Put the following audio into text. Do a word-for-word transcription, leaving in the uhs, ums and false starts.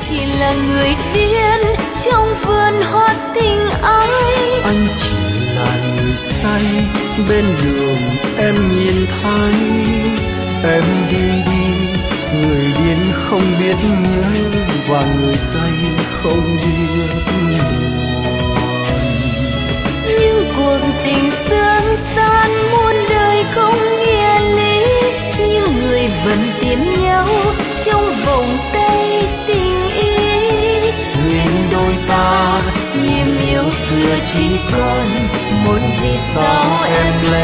chỉ là người điên trong vườn hoa tình ái. Anh chỉ là người say bên đường em nhìn thấy. Em đi đi, người điên không biết nhớ và người say không biết buồn. Nhưng cuộc tình sương san muôn đời không nghĩa lý, nhưng người vẫn tiến nhau trong vòng tay tình ý. Duyên đôi ta niềm yêu xưa chỉ còn một vì sao em lẽ